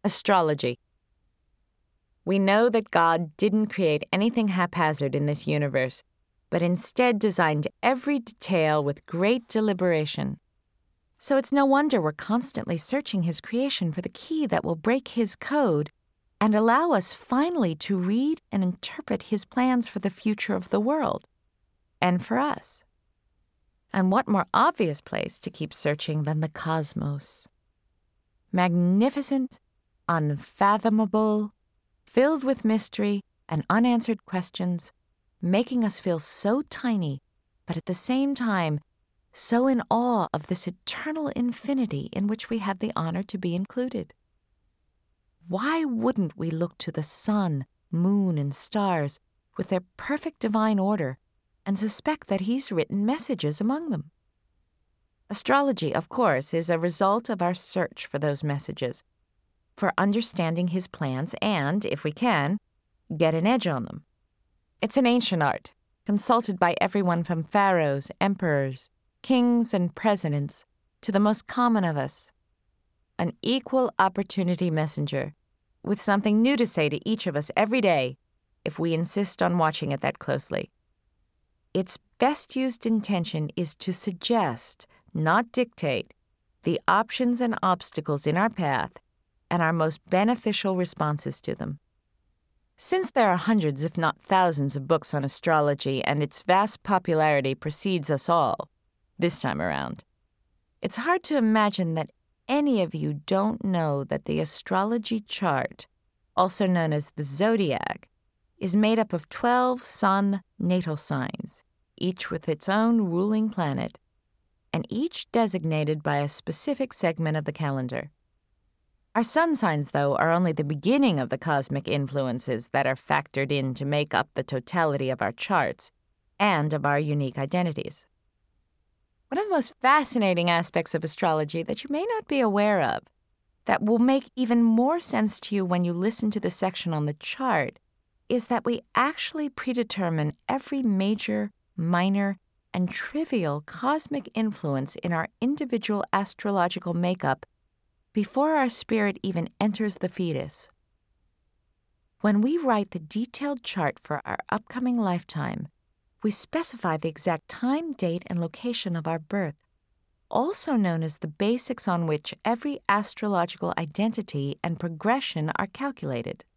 Astrology. We know that God didn't create anything haphazard in this universe, but instead designed every detail with great deliberation. So it's no wonder we're constantly searching His creation for the key that will break His code and allow us finally to read and interpret His plans for the future of the world, and for us. And what more obvious place to keep searching than the cosmos? Magnificent, unfathomable, filled with mystery and unanswered questions, making us feel so tiny, but at the same time, so in awe of this eternal infinity in which we have the honor to be included. Why wouldn't we look to the sun, moon, and stars with their perfect divine order and suspect that He's written messages among them? Astrology, of course, is a result of our search for those messages, for understanding His plans and, if we can, get an edge on them. It's an ancient art, consulted by everyone from pharaohs, emperors, kings, and presidents to the most common of us. An equal opportunity messenger, with something new to say to each of us every day if we insist on watching it that closely. Its best used intention is to suggest, not dictate, the options and obstacles in our path and our most beneficial responses to them. Since there are hundreds, if not thousands, of books on astrology and its vast popularity precedes us all, this time around, it's hard to imagine that any of you don't know that the astrology chart, also known as the zodiac, is made up of 12 sun natal signs, each with its own ruling planet, and each designated by a specific segment of the calendar. Our sun signs, though, are only the beginning of the cosmic influences that are factored in to make up the totality of our charts and of our unique identities. One of the most fascinating aspects of astrology that you may not be aware of, that will make even more sense to you when you listen to the section on the chart, is that we actually predetermine every major, minor, and trivial cosmic influence in our individual astrological makeup before our spirit even enters the fetus. When we write the detailed chart for our upcoming lifetime, we specify the exact time, date, and location of our birth, also known as the basics on which every astrological identity and progression are calculated.